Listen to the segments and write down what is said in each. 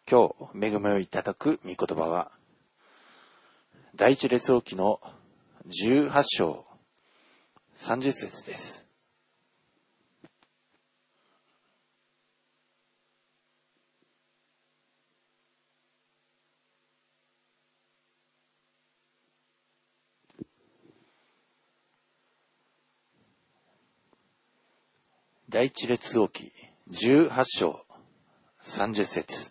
今日恵みをいただく御言葉は第一列王記の18章30節です。第一列王記18章30節。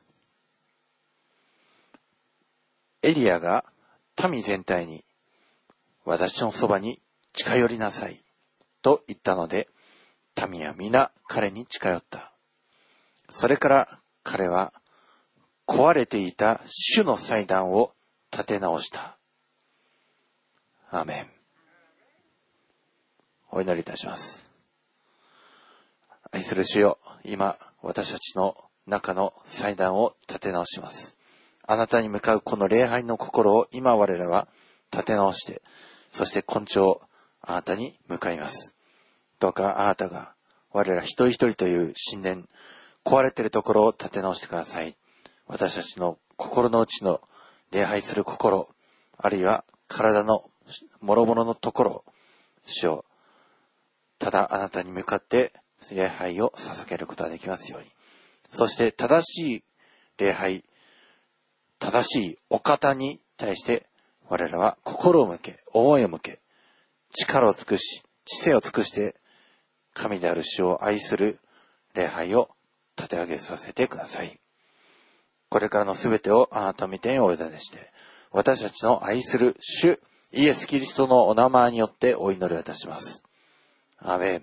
エリアが民全体に、私のそばに近寄りなさいと言ったので、民は皆彼に近寄った。それから彼は壊れていた主の祭壇を建て直した。アーメン。お祈りいたします。愛する主よ、今私たちの中の祭壇を建て直します。あなたに向かうこの礼拝の心を今我らは立て直して、そして今朝あなたに向かいます。どうかあなたが我ら一人一人という信念、壊れているところを立て直してください。私たちの心の内の礼拝する心、あるいは体の諸々のところ、主よ、ただあなたに向かって礼拝を捧げることができますように。そして正しい礼拝、正しいお方に対して我らは心を向け、思いを向け、力を尽くし、知性を尽くして神である主を愛する礼拝を立て上げさせてください。これからのすべてをあなたの御手にお委ねして、私たちの愛する主イエス・キリストのお名前によってお祈りをいたします。アーメン。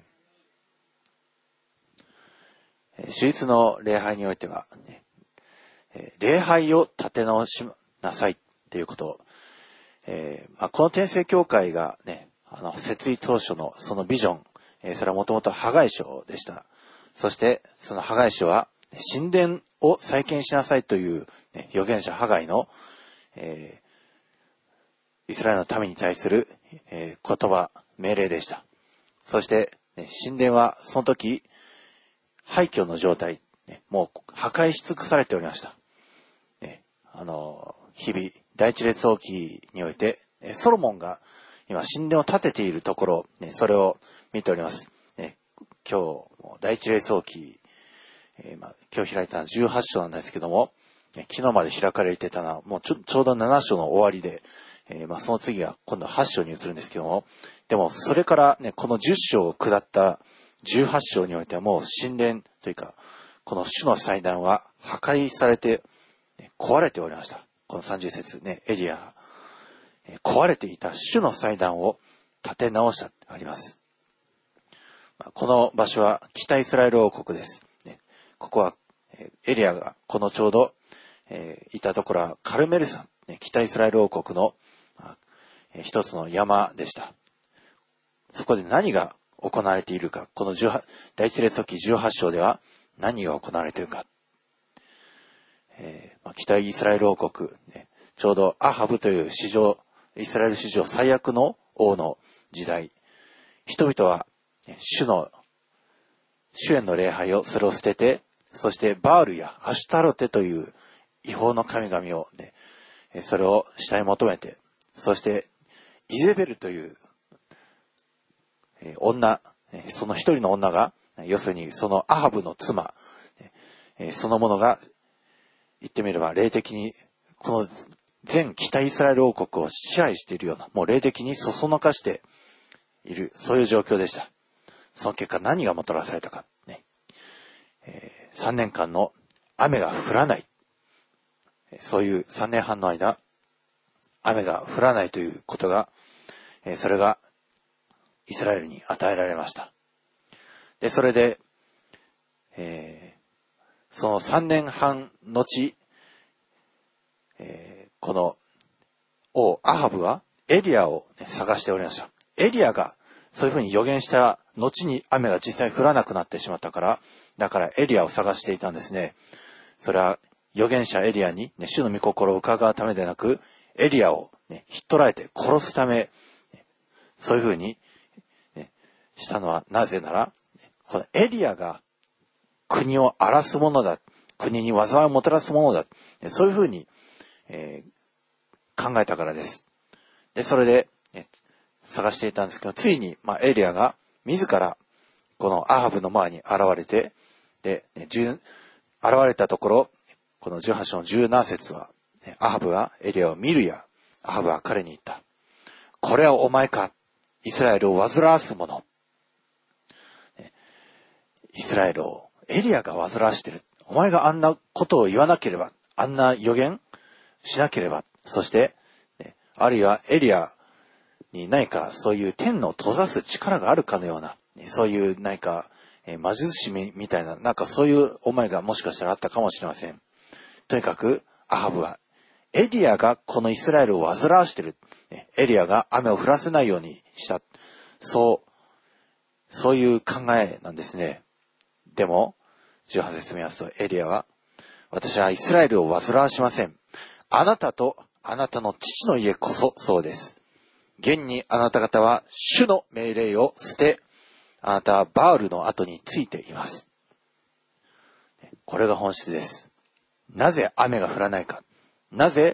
主日の礼拝においては、礼拝を立て直しなさいということを、この天聖教会がね、設立当初のそのビジョン、それはもともとハガイ書でした。そしてそのハガイ書は神殿を再建しなさいという、預言者ハガイの、イスラエルの民に対する、言葉、命令でした。そして、神殿はその時廃墟の状態、もう破壊し尽くされておりました。日々第一列王記においてソロモンが今神殿を建てているところ、それを見ております。今日第一列王記、今日開いたのは18章なんですけども、昨日まで開かれてたのはもうちょうど7章の終わりで、その次は今度は8章に移るんですけども、でもそれからね、この10章を下った18章においてはもう神殿というかこの主の祭壇は破壊されて壊れておりました。この30節ね、エリアが壊れていた主の祭壇を建て直したとあります。この場所は北イスラエル王国です。ここはエリアがこのちょうどいたところはカルメル山、北イスラエル王国の一つの山でした。そこで何が行われているか、この第一列王記18章では何が行われているか。北イスラエル王国、ちょうどアハブというイスラエル史上最悪の王の時代、人々は主への礼拝をそれを捨てて、そしてバールやアシュタロテという違法の神々を、それを下に求めて、そしてイゼベルという女、その一人の女が、要するにそのアハブの妻、そのものが言ってみれば霊的にこの全北イスラエル王国を支配しているような、もう霊的にそそのかしている、そういう状況でした。その結果何がもたらされたか、3年間の雨が降らない、そういう3年半の間雨が降らないということが、それがイスラエルに与えられました。でそれで、その3年半後、この王アハブはエリアを、探しておりました。エリアがそういうふうに予言した後に雨が実際降らなくなってしまったから、だからエリアを探していたんですね。それは預言者エリアに、主の御心を伺うためでなく、エリアを、ひっ捕らえて殺すため、そういうふうに、したのはなぜなら、このエリアが国を荒らすものだ。 国に災いをもたらすものだ。そういうふうに、考えたからです。で、それで、探していたんですけど、ついに、エリアが自らこのアハブの前に現れて、で、現れたところ、この18章の17節は、アハブはエリアを見るや、アハブは彼に言った。これはお前か、イスラエルを煩わす者。イスラエルをエリアが煩わしている。お前があんなことを言わなければ、あんな予言しなければ、そして、あるいはエリアに何かそういう天の閉ざす力があるかのような、そういう何か、魔術師みたいな、なんかそういう思いがもしかしたらあったかもしれません。とにかく、アハブは、エリアがこのイスラエルを煩わしている。エリアが雨を降らせないようにした。そういう考えなんですね。でも、18節見ますと、エリアは、私はイスラエルを煩わしません。あなたとあなたの父の家こそそうです。現にあなた方は主の命令を捨て、あなたはバールの後についています。これが本質です。なぜ雨が降らないか。なぜ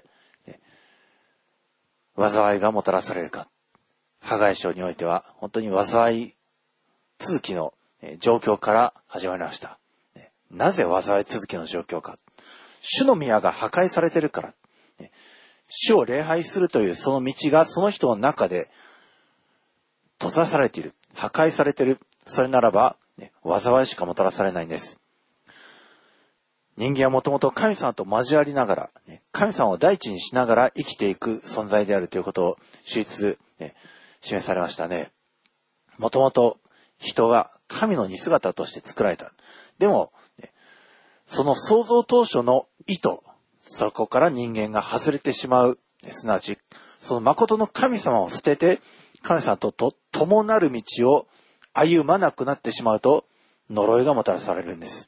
災いがもたらされるか。ハガイ書においては本当に災い続きの状況から始まりました。なぜ災い続きの状況か。主の宮が破壊されているから。主を礼拝するというその道がその人の中で閉ざされている。破壊されている。それならば、災いしかもたらされないんです。人間はもともと神様と交わりながら、神様を第一にしながら生きていく存在であるということを手術、示されましたね。もともと人が神の似姿として作られた。でも、その創造当初の意図、そこから人間が外れてしまう。すなわち、その誠の神様を捨てて、神様と共なる道を歩まなくなってしまうと、呪いがもたらされるんです。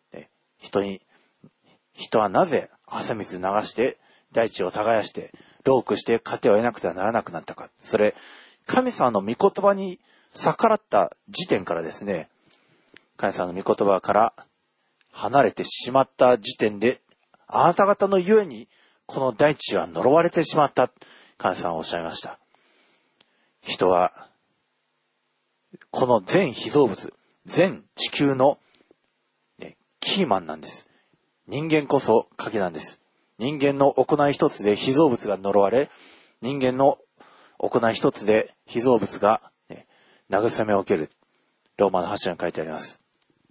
人はなぜ汗水流して、大地を耕して、労苦して糧を得なくてはならなくなったか。それ、神様の御言葉に逆らった時点からですね、神様の御言葉から離れてしまった時点で、あなた方のゆえに、この大地は呪われてしまった。神様はおっしゃいました。人は、この全被造物、全地球の、キーマンなんです。人間こそ鍵なんです。人間の行い一つで被造物が呪われ、人間の行い一つで被造物が、慰めを受ける。ローマの8章に書いてあります。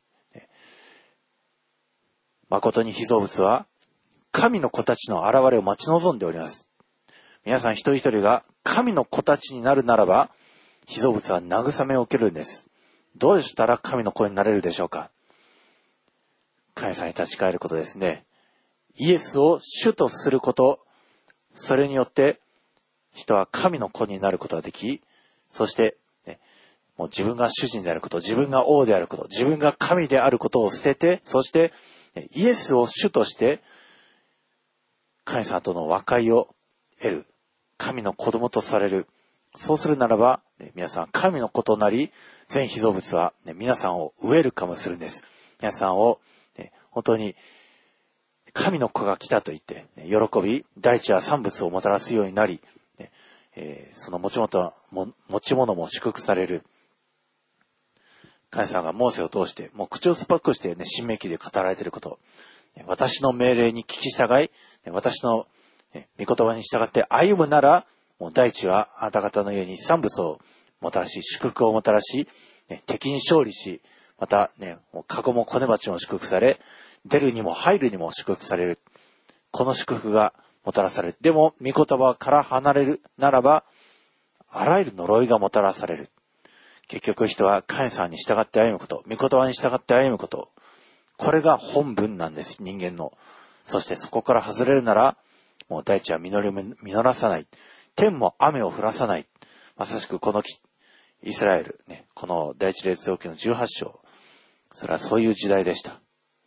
誠に被造物は神の子たちの現れを待ち望んでおります。皆さん一人一人が神の子たちになるならば、被造物は慰めを受けるんです。どうしたら神の子になれるでしょうか。神様に立ち返ることですね。イエスを主とすること、それによって人は神の子になることができ、そして、もう自分が主人であること、自分が王であること、自分が神であることを捨てて、そしてイエスを主として神様との和解を得る、神の子供とされる。そうするならば、皆さん神の子となり、全被造物は皆さんをウェルカムするんです。皆さんを本当に神の子が来たと言って喜び、大地は産物をもたらすようになり、その持ち物も祝福される。神様がモーセを通して、もう口を酸っぱくして新明記で語られていること。私の命令に聞き従い、私の御言葉に従って歩むなら、もう大地はあなた方の家に産物をもたらし、祝福をもたらし、敵に勝利し、また籠も骨鉢も祝福され、出るにも入るにも祝福される。この祝福がもたらされる。でも、御言葉から離れるならば、あらゆる呪いがもたらされる。結局人は神様に従って歩むこと、御言葉に従って歩むこと。これが本文なんです、人間の。そしてそこから外れるなら、もう大地は実らさない。天も雨を降らさない。まさしくこのイスラエル、この第一列王記の18章。それはそういう時代でした。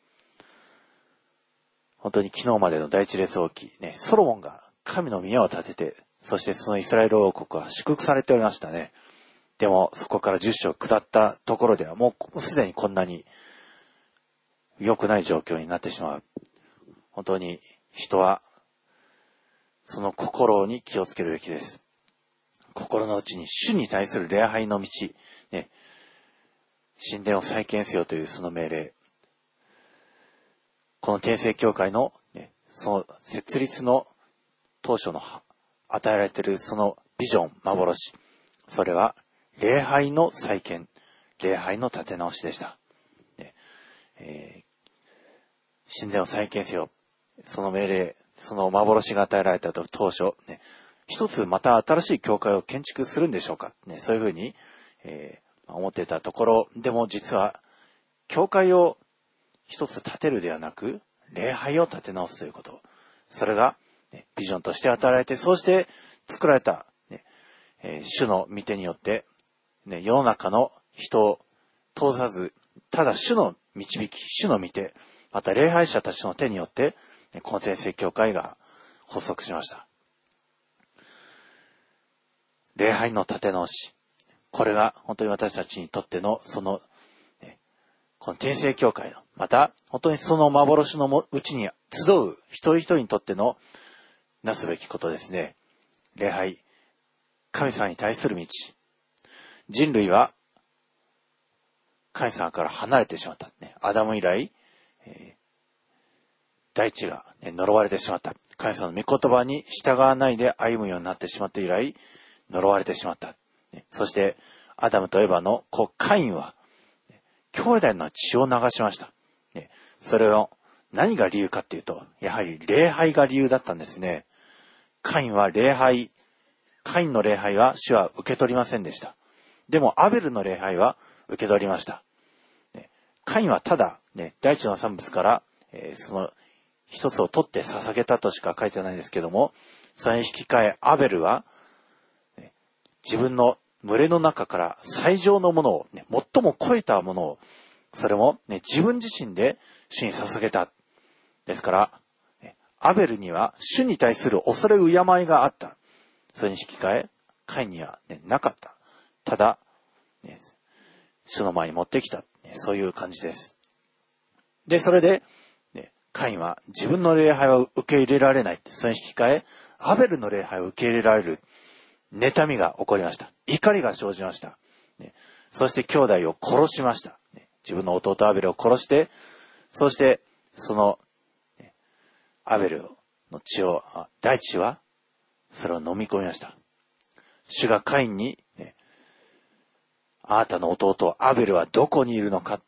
本当に昨日までの第一列王記、ソロモンが神の宮を建てて、そしてそのイスラエル王国は祝福されておりましたね。でもそこから10章下ったところではもうすでにこんなに良くない状況になってしまう。本当に人はその心に気をつけるべきです。心の内に主に対する礼拝の道、ね、神殿を再建せよというその命令。この天聖教会の、その設立の当初の与えられているそのビジョン、幻。それは礼拝の再建、礼拝の立て直しでした。神殿を再建せよ。その命令、その幻が与えられた当初、一つまた新しい教会を建築するんでしょうか。そういうふうに、思っていたところ、でも実は、教会を一つ建てるではなく、礼拝を建て直すということ。それが、ビジョンとして与えられて、そうして作られた、主の御手によって、世の中の人を通さず、ただ主の導き、主の御手、また礼拝者たちの手によって、この天聖教会が発足しました。礼拝の立て直し。これが本当に私たちにとってのその、この天聖教会の、また本当にその幻のうちに集う一人一人にとってのなすべきことですね。礼拝。神様に対する道。人類は神様から離れてしまった。アダム以来、大地が、呪われてしまった。神様の御言葉に従わないで歩むようになってしまって以来、呪われてしまった。そして、アダムとエバの子カインは、兄弟の血を流しました。それを何が理由かっていうと、やはり礼拝が理由だったんですね。カインの礼拝は主は受け取りませんでした。でもアベルの礼拝は受け取りました。カインはただ、大地の産物から、その一つを取って捧げたとしか書いてないですけども、それに引き換えアベルは、自分の群れの中から最上のものを、最も超えたものを、それも、自分自身で主に捧げた。ですから、アベルには主に対する恐れ敬いがあった。それに引き換え、カインには、なかった。ただ、主の前に持ってきた。そういう感じです。で、それで、カインは自分の礼拝を受け入れられない。それに引き換え、アベルの礼拝を受け入れられる。妬みが起こりました。怒りが生じました。そして兄弟を殺しました。自分の弟アベルを殺して、そしてそのアベルの血を、大地はそれを飲み込みました。主がカインに、あなたの弟アベルはどこにいるのか。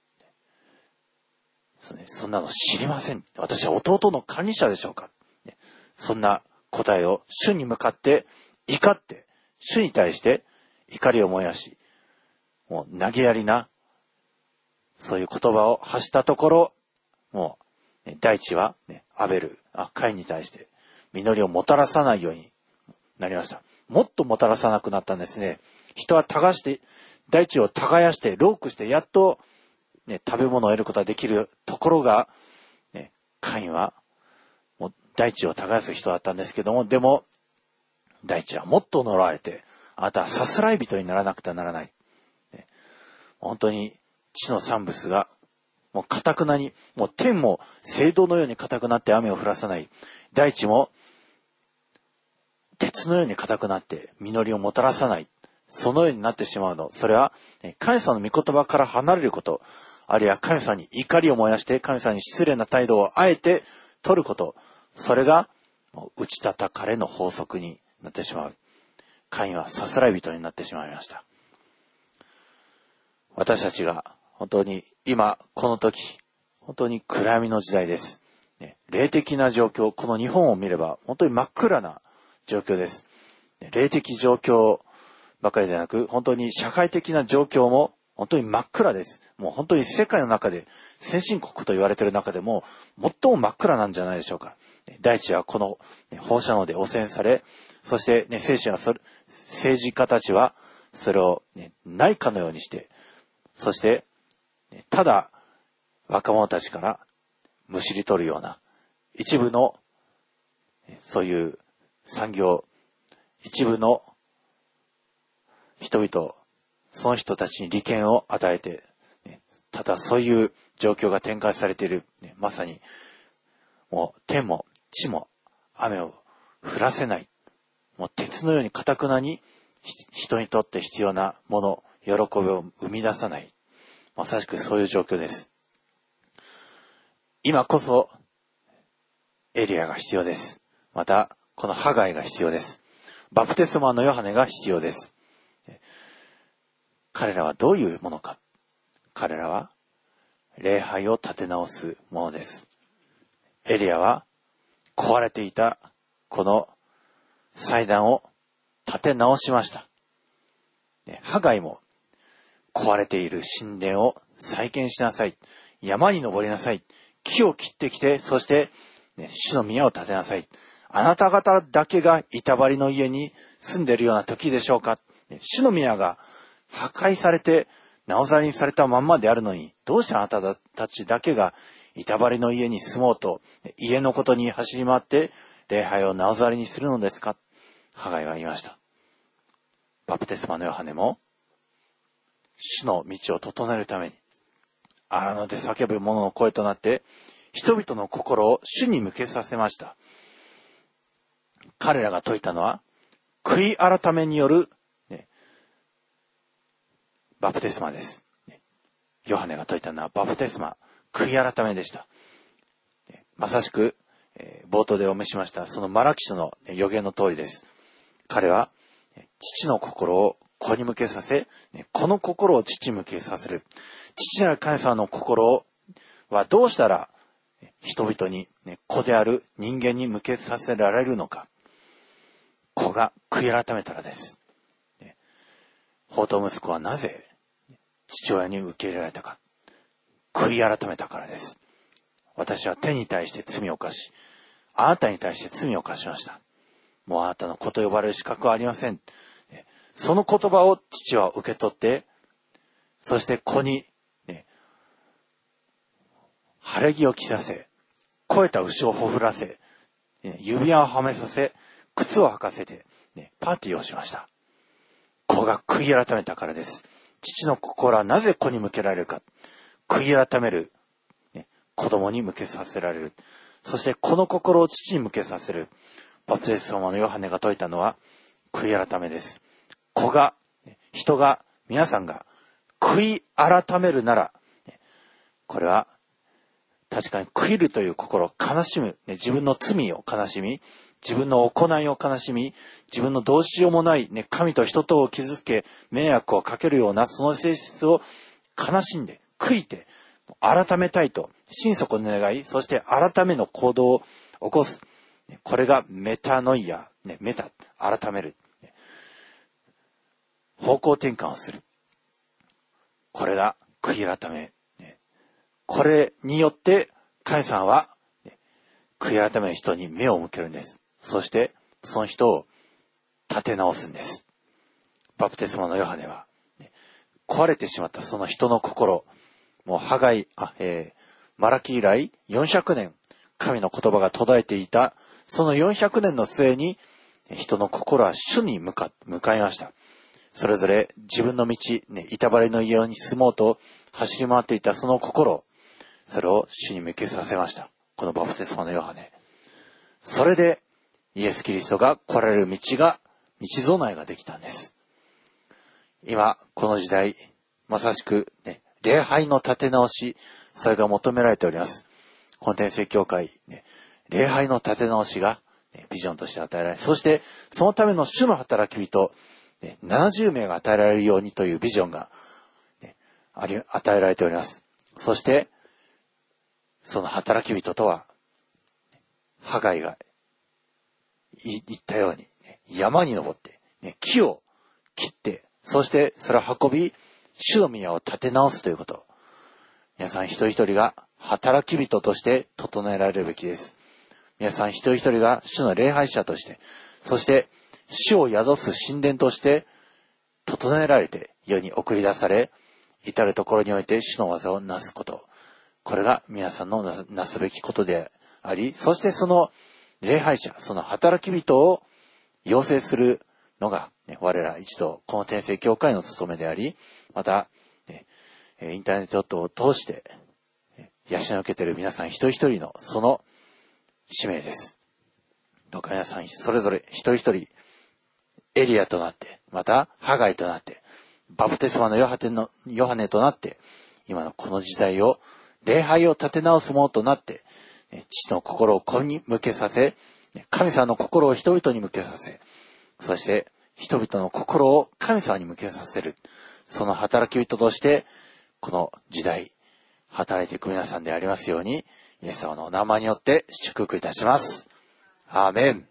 そんなの知りません。私は弟の管理者でしょうか。そんな答えを主に向かって怒って、主に対して怒りを燃やし、もう投げやりな、そういう言葉を発したところ、もう、大地は、カインに対して実りをもたらさないようになりました。もっともたらさなくなったんですね。人は大地を耕して、労苦して、やっと、食べ物を得ることができるところが、カインは、もう大地を耕す人だったんですけども、でも、大地はもっと呪われて、あなたはさすらい人にならなくてはならない。本当に地の産物が、もう堅くなに、もう天も青銅のように堅くなって雨を降らさない。大地も鉄のように硬くなって実りをもたらさない。そのようになってしまうの。それは、神様の御言葉から離れること、あるいは神様に怒りを燃やして神様に失礼な態度をあえて取ること。それが、打ち叩かれの法則になってしまう。カインはさすらい人になってしまいました。私たちが本当に今この時、本当に暗闇の時代です。霊的な状況、この日本を見れば本当に真っ暗な状況です。霊的状況ばかりでなく、本当に社会的な状況も本当に真っ暗です。もう本当に世界の中で先進国と言われている中でも最も真っ暗なんじゃないでしょうか。大地はこの放射能で汚染され、そして政治家たちはそれをないかのようにして、そしてただ若者たちからむしり取るような一部のそういう産業、一部の人々、その人たちに利権を与えて、ただそういう状況が展開されている、まさにもう天も地も雨を降らせない、もう鉄のように堅くなに人にとって必要なもの、喜びを生み出さない、まさしくそういう状況です。今こそエリアが必要です。またこのハガイが必要です。バプテスマのヨハネが必要です。彼らはどういうものか。彼らは礼拝を立て直すものです。エリアは壊れていたこの祭壇を立て直しました。ハガイも壊れている神殿を再建しなさい。山に登りなさい。木を切ってきて、そして、主の宮を建てなさい。あなた方だけが板張りの家に住んでいるような時でしょうか。主の宮が破壊されてなおざりにされたまんまであるのに、どうしてあなたたちだけが板張りの家に住もうと、家のことに走り回って礼拝をなおざりにするのですか。ハガイは言いました。バプテスマのヨハネも、主の道を整えるために、荒野で叫ぶ者の声となって、人々の心を主に向けさせました。彼らが説いたのは、悔い改めによる、バプテスマです。ヨハネが説いたのはバプテスマ、悔い改めでした。まさしく、冒頭でお見せしましたそのマラキ書の予言の通りです。彼は父の心を子に向けさせ、この心を父に向けさせる。父なる神様の心はどうしたら人々に、子である人間に向けさせられるのか。子が悔い改めたらです。放蕩息子はなぜ父親に受け入れられたか。悔い改めたからです。私は天に対して罪を犯し、あなたに対して罪を犯しました。もうあなたの子と呼ばれる資格はありません。その言葉を父は受け取って、そして子に、晴れ着を着させ、肥えた牛をほふらせ、指輪をはめさせ、靴を履かせて、パーティーをしました。子が悔い改めたからです。父の心はなぜ子に向けられるか。悔い改める、子供に向けさせられる。そしてこの心を父に向けさせる。バプテスマのヨハネが説いたのは悔い改めです。子が、人が、皆さんが悔い改めるなら、これは確かに悔いるという心、悲しむ、自分の罪を悲しみ、自分の行いを悲しみ、自分のどうしようもない、神と人とを傷つけ、迷惑をかけるようなその性質を悲しんで、悔いて、改めたいと、心底に願い、そして改めの行動を起こす。これがメタノイア、メタ、改める。方向転換をする。これが悔い改め。これによって、神様は、悔い改める人に目を向けるんです。そして、その人を立て直すんです。バプテスマのヨハネは、壊れてしまったその人の心、もうマラキ以来400年、神の言葉が途絶えていた、その400年の末に、人の心は主に向かいました。それぞれ自分の道、板張りの家に住もうと走り回っていたその心、それを主に向けさせました。このバプテスマのヨハネ。それでイエス・キリストが来られる道備えができたんです。今、この時代、まさしく、礼拝の立て直し、それが求められております。この天聖教会、礼拝の立て直しが、ビジョンとして与えられ、そしてそのための主の働き人、70名が与えられるようにというビジョンが、与えられております。そして、その働き人とは、ハガイが言ったように、山に登って、木を切って、そしてそれを運び、主の宮を建て直すということ。皆さん一人一人が働き人として整えられるべきです。皆さん一人一人が主の礼拝者として、そして主を宿す神殿として整えられて世に送り出され、至るところにおいて主の技をなすこと。これが皆さんのなすべきことであり、そしてその礼拝者、その働き人を養成するのが、我ら一同、この天聖教会の務めであり、また、インターネットを通して、 養い受けている皆さん一人一人のその使命です。どうか皆さんそれぞれ一人一人エリアとなって、またハガイとなって、バプテスマのヨハネとなって、今のこの時代を、礼拝を立て直すものとなって、父の心を子に向けさせ、神様の心を人々に向けさせ、そして人々の心を神様に向けさせる、その働き人として、この時代、働いていく皆さんでありますように、イエス様のお名前によって祝福いたします。アーメン。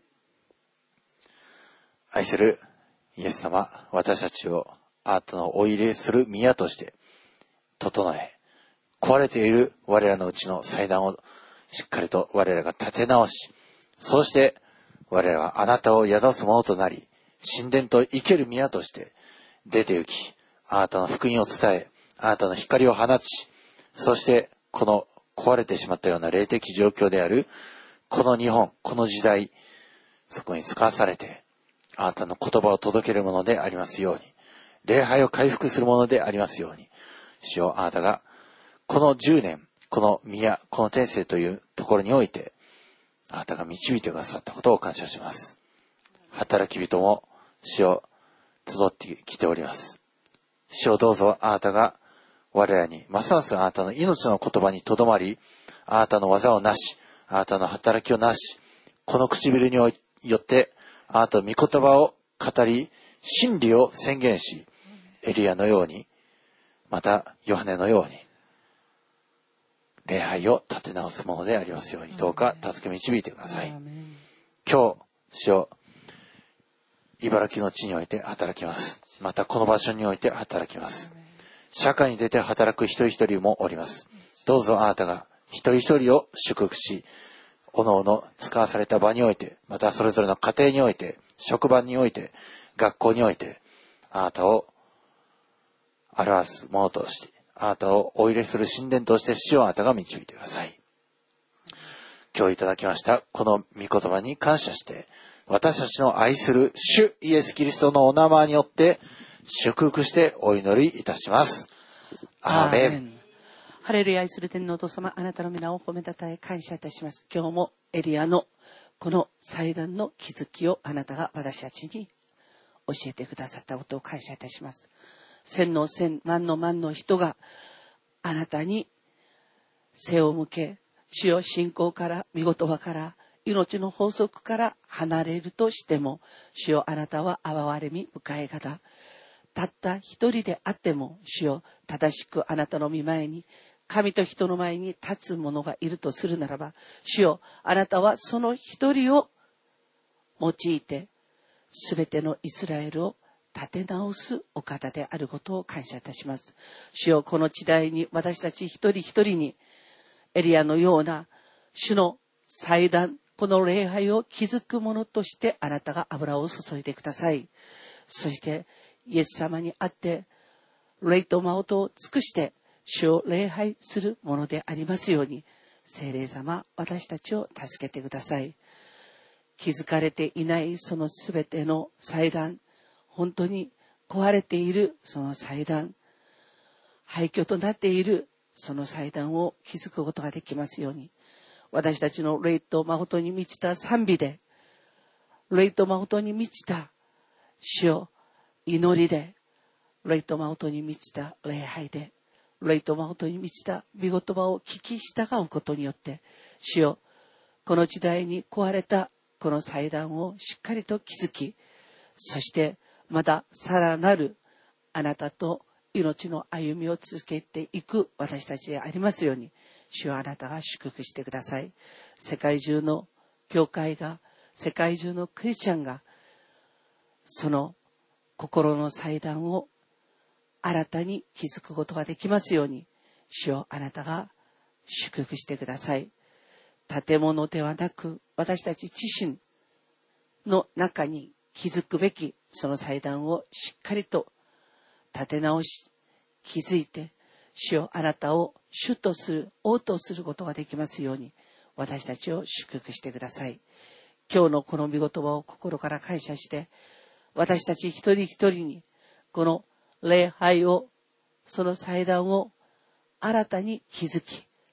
愛するイエス様、私たちをあなたのお入れする宮として整え、壊れている我らのうちの祭壇をしっかりと我らが立て直し、そうして我らはあなたを宿すものとなり、神殿と生ける宮として出て行き、あなたの福音を伝え、あなたの光を放ち、そしてこの壊れてしまったような霊的状況であるこの日本、この時代、そこに使わされて、あなたの言葉を届けるものでありますように、礼拝を回復するものでありますように、主よ、あなたがこの10年、この宮、この天性というところにおいて、あなたが導いてくださったことを感謝します。働き人も主を集ってきております。主をどうぞあなたが我らにますますあなたの命の言葉にとどまり、あなたの技をなし、あなたの働きをなし、この唇によってあなたの御言葉を語り、真理を宣言し、エリアのように、またヨハネのように、礼拝を立て直すものでありますように、どうか助け導いてください。今日、主よ、茨城の地において働きます。またこの場所において働きます。社会に出て働く一人一人もおります。どうぞあなたが一人一人を祝福し、おのおの使わされた場において、またそれぞれの家庭において、職場において、学校において、あなたを表すものとして、あなたをお入れする神殿として主をあなたが導いてください。今日いただきましたこの御言葉に感謝して、私たちの愛する主イエスキリストのお名前によって祝福してお祈りいたします。アーメン。 ハレルヤ。愛する天皇お父様、あなたの皆を褒めたたえ感謝いたします。今日もエリアのこの祭壇の築きをあなたが私たちに教えてくださったことを感謝いたします。千の千、万の万の人があなたに背を向け、主よ、信仰から、御言葉から、命の法則から離れるとしても、主よ、あなたは憐れみ深い方。たった一人であっても、主よ、正しくあなたの御前に、神と人の前に立つ者がいるとするならば、主よ、あなたはその一人を用いて、すべてのイスラエルを立て直すお方であることを感謝いたします。主よ、この時代に私たち一人一人に、エリアのような主の祭壇、この礼拝を築くものとしてあなたが油を注いでください。そしてイエス様にあって霊と真を尽くして主を礼拝するものでありますように、聖霊様、私たちを助けてください。築かれていないそのすべての祭壇、本当に壊れているその祭壇、廃墟となっているその祭壇を築くことができますように、私たちの霊と真に満ちた賛美で、霊と真に満ちた主よ、祈りで、霊と真に満ちた礼拝で、霊と真に満ちた御言葉を聞き従うことによって、主よ、この時代に壊れたこの祭壇をしっかりと築き、そしてまださらなるあなたと命の歩みを続けていく私たちでありますように、主はあなたが祝福してください。世界中の教会が、世界中のクリスチャンが、その心の祭壇を新たに築くことができますように、主をあなたが祝福してください。建物ではなく、私たち自身の中に築くべきその祭壇をしっかりと立て直し、築いて、主よ、あなたを主とする、王とすることができますように、私たちを祝福してください。今日のこの御言葉を心から感謝して、私たち一人一人に、この礼拝を、その祭壇を新たに築き、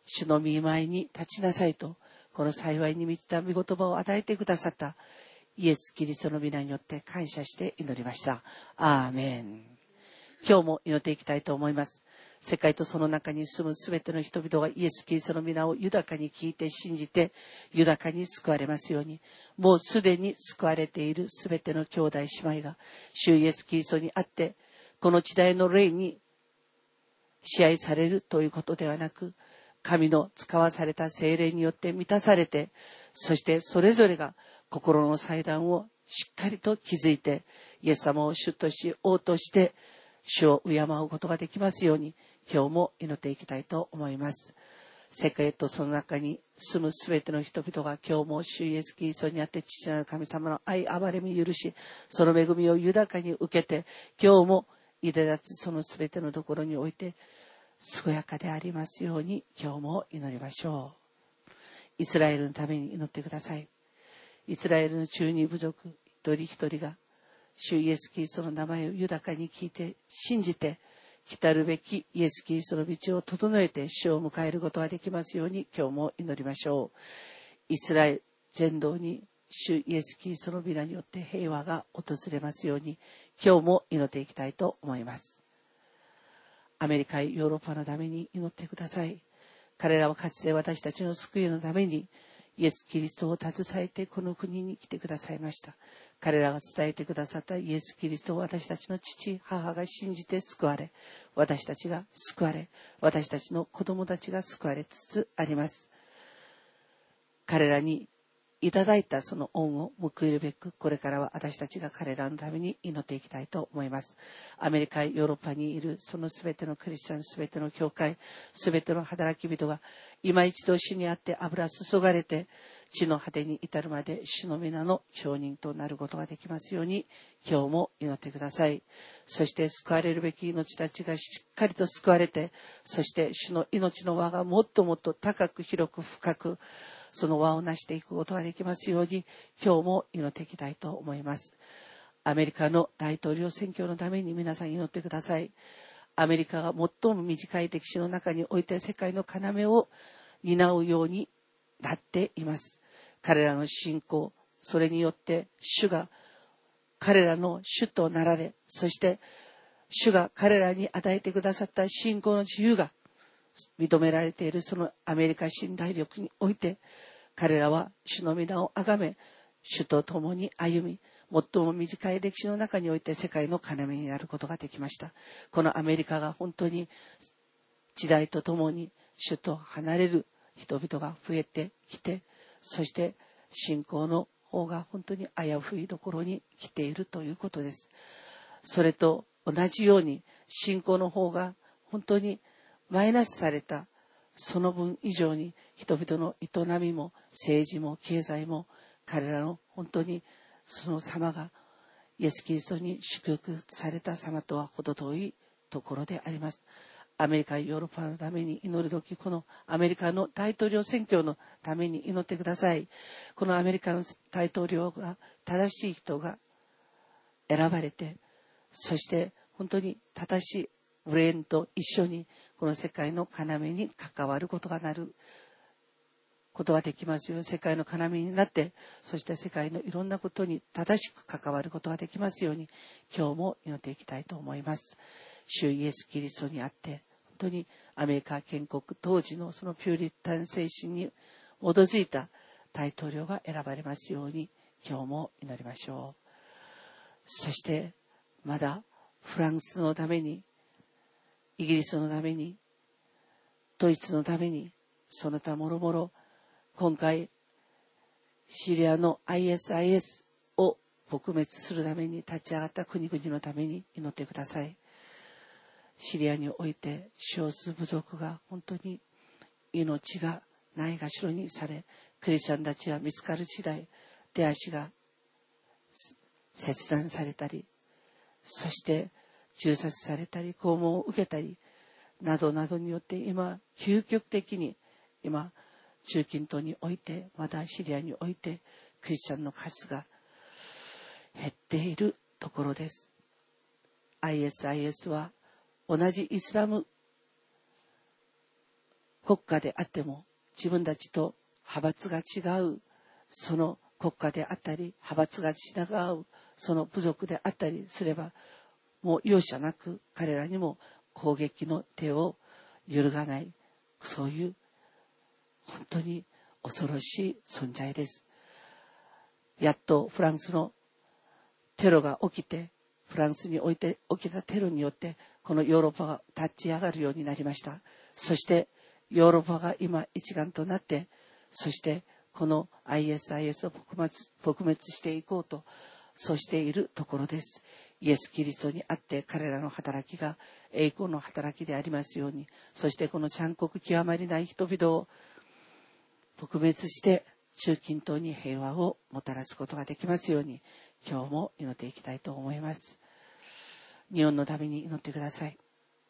主の御前に立ちなさいと、この幸いに満ちた御言葉を与えてくださったイエス・キリストの皆によって感謝して祈りました。アーメン。今日も祈っていきたいと思います。世界とその中に住むすべての人々がイエス・キリストの皆を豊かに聞いて信じて豊かに救われますように、もうすでに救われているすべての兄弟姉妹が主イエス・キリストにあって、この時代の霊に支配されるということではなく、神の使わされた聖霊によって満たされて、そしてそれぞれが心の祭壇をしっかりと築いて、イエス様を主とし王として主を敬うことができますように、今日も祈っていきたいと思います。世界とその中に住むすべての人々が今日も主イエスキリストにあって父なる神様の愛、憐れみ、許し、その恵みを豊かに受けて、今日もいで立つそのすべてのところにおいて健やかでありますように、今日も祈りましょう。イスラエルのために祈ってください。イスラエルの中二部族一人一人が主イエスキリストの名前を豊かに聞いて信じて、来たるべきイエスキリストの道を整えて主を迎えることができますように、今日も祈りましょう。イスラエル全土に主イエスキリストの皆によって平和が訪れますように、今日も祈っていきたいと思います。アメリカ、ヨーロッパのために祈ってください。彼らはかつて私たちの救いのためにイエス・キリストを携えてこの国に来てくださいました。彼らが伝えてくださったイエス・キリストを私たちの父、母が信じて救われ、私たちが救われ、私たちの子供たちが救われつつあります。彼らにいただいたその恩を報いるべく、これからは私たちが彼らのために祈っていきたいと思います。アメリカ、ヨーロッパにいるそのすべてのクリスチャン、すべての教会、すべての働き人が今一度主にあって油注がれて、地の果てに至るまで主の皆の証人となることができますように、今日も祈ってください。そして救われるべき命たちがしっかりと救われて、そして主の命の輪がもっともっと高く広く深く、その輪を成していくことができますように、今日も祈っていきたいと思います。アメリカの大統領選挙のために皆さん祈ってください。アメリカが最も短い歴史の中において世界の要を担うようになっています。彼らの信仰、それによって主が彼らの主となられ、そして主が彼らに与えてくださった信仰の自由が認められているそのアメリカ新大陸において、彼らは主の皆をあがめ、主と共に歩み、最も短い歴史の中において世界の要になることができました。このアメリカが本当に時代とともに主と離れる人々が増えてきて、そして信仰の方が本当に危ういところに来ているということです。それと同じように信仰の方が本当にマイナスされたその分以上に、人々の営みも政治も経済も彼らの本当にその様がイエス・キリストに祝福された様とは程遠いところであります。アメリカ、ヨーロッパのために祈るとき、このアメリカの大統領選挙のために祈ってください。このアメリカの大統領が正しい人が選ばれて、そして本当に正しいブレーンと一緒にこの世界の要に関わることがなることができますように、世界の要になって、そして世界のいろんなことに正しく関わることができますように、今日も祈っていきたいと思います。主イエス・キリストにあって、本当にアメリカ建国当時のそのピューリタン精神に基づいた大統領が選ばれますように、今日も祈りましょう。そしてまだフランスのために、イギリスのために、ドイツのために、その他もろもろ、今回シリアの ISIS を撲滅するために立ち上がった国々のために祈ってください。シリアにおいて少数部族が本当に命がないがしろにされ、クリスチャンたちは見つかる次第手足が切断されたり、そして銃殺されたり、拷問を受けたりなどなどによって、今究極的に今中近東において、またシリアにおいてクリスチャンの数が減っているところです。 ISIS は同じイスラム国家であっても自分たちと派閥が違うその国家であったり派閥が違うその部族であったりすればもう容赦なく彼らにも攻撃の手を揺るがない、そういう本当に恐ろしい存在です。やっとフランスのテロが起きて、フランスに起きたテロによってこのヨーロッパが立ち上がるようになりました。そしてヨーロッパが今一丸となって、そしてこの ISIS を撲滅していこうとそうしているところです。イエス・キリストにあって彼らの働きが栄光の働きでありますように、そしてこの残酷極まりない人々を撲滅して中近東に平和をもたらすことができますように、今日も祈っていきたいと思います。日本のために祈ってください。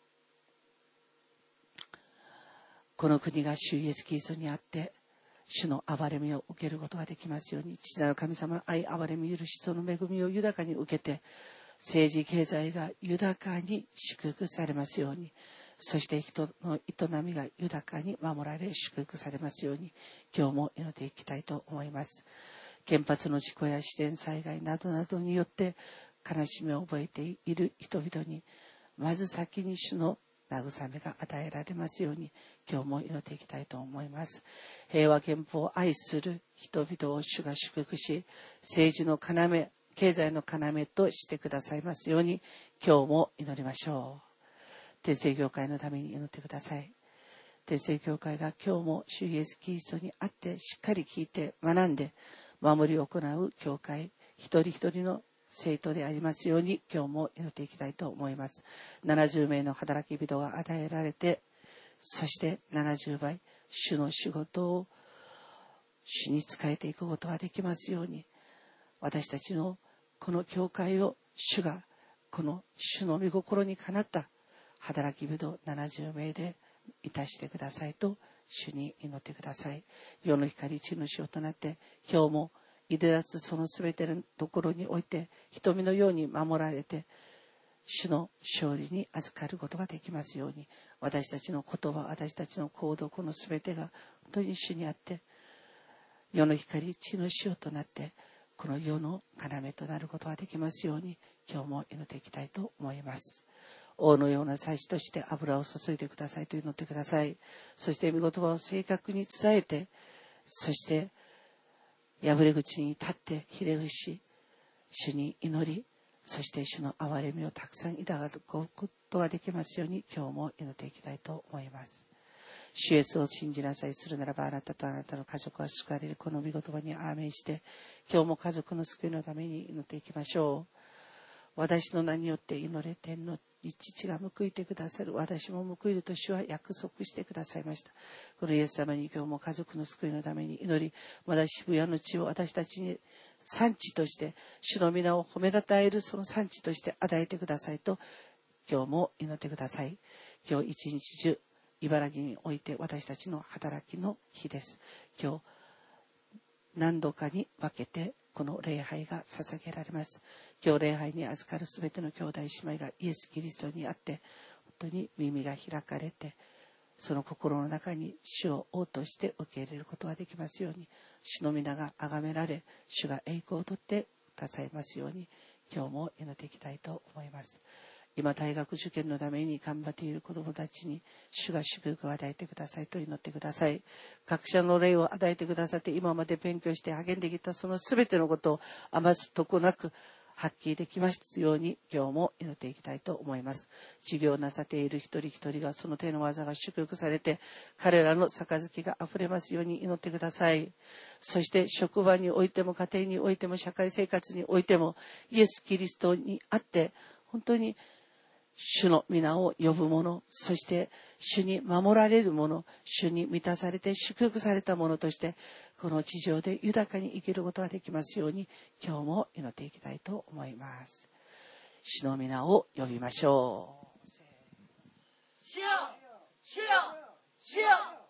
この国が主イエス・キリストにあって主の憐れみを受けることができますように、父なる神様の愛、憐れみ、許し、その恵みを豊かに受けて政治経済が豊かに祝福されますように、そして人の営みが豊かに守られ祝福されますように、今日も祈っていきたいと思います。原発の事故や自然災害などなどによって悲しみを覚えている人々にまず先に主の慰めが与えられますように、今日も祈っていきたいと思います。平和憲法を愛する人々を主が祝福し、政治の要、経済の要としてくださいますように、今日も祈りましょう。天聖教会のために祈ってください。天聖教会が今日も主イエスキリストにあってしっかり聞いて学んで守りを行う教会一人一人の生徒でありますように、今日も祈っていきたいと思います。70名の働き人が与えられて、そして70倍主の仕事を主に仕えていくことができますように、私たちのこの教会を主がこの主の御心にかなった働き人70名でいたしてくださいと主に祈ってください。世の光地の塩となって、今日もいでだつそのすべてのところにおいて瞳のように守られて、主の勝利に預かることができますように、私たちの言葉、私たちの行動、このすべてが本当に主にあって世の光地の塩となってこの世の要となることができますように、今日も祈っていきたいと思います。王のような祭司として油を注いでくださいと祈ってください。そして御言葉を正確に伝えて、そして破れ口に立ってひれ伏し主に祈り、そして主の憐れみをたくさんいただくことができますように、今日も祈っていきたいと思います。主イエスを信じなさい。するならばあなたとあなたの家族は救われる。この御言葉にアーメンして、今日も家族の救いのために祈っていきましょう。私の名によって祈れ、天の父が報いてくださる。私も報いると主は約束してくださいました。このイエス様に今日も家族の救いのために祈り、まだ渋谷の地を私たちに産地として主の皆を褒めたたえるその産地として与えてくださいと今日も祈ってください。今日一日中茨城において私たちの働きの日です。今日何度かに分けてこの礼拝が捧げられます。今日礼拝に預かるすべての兄弟姉妹がイエス・キリストにあって本当に耳が開かれて、その心の中に主を王として受け入れることができますように、主の皆が崇められ主が栄光をとってくださいますように、今日も祈っていきたいと思います。今大学受験のために頑張っている子どもたちに主が祝福を与えてくださいと祈ってください。学者の霊を与えてくださって、今まで勉強して励んできたそのすべてのことを余すとこなく発揮できますように、今日も祈っていきたいと思います。授業をなさっている一人一人がその手の技が祝福されて、彼らの杯があふれますように祈ってください。そして職場においても家庭においても社会生活においてもイエス・キリストにあって本当に主の皆を呼ぶ者、そして主に守られる者、主に満たされて祝福された者としてこの地上で豊かに生きることができますように、今日も祈っていきたいと思います。主の皆を呼びましょう。主よ、主よ、主よ。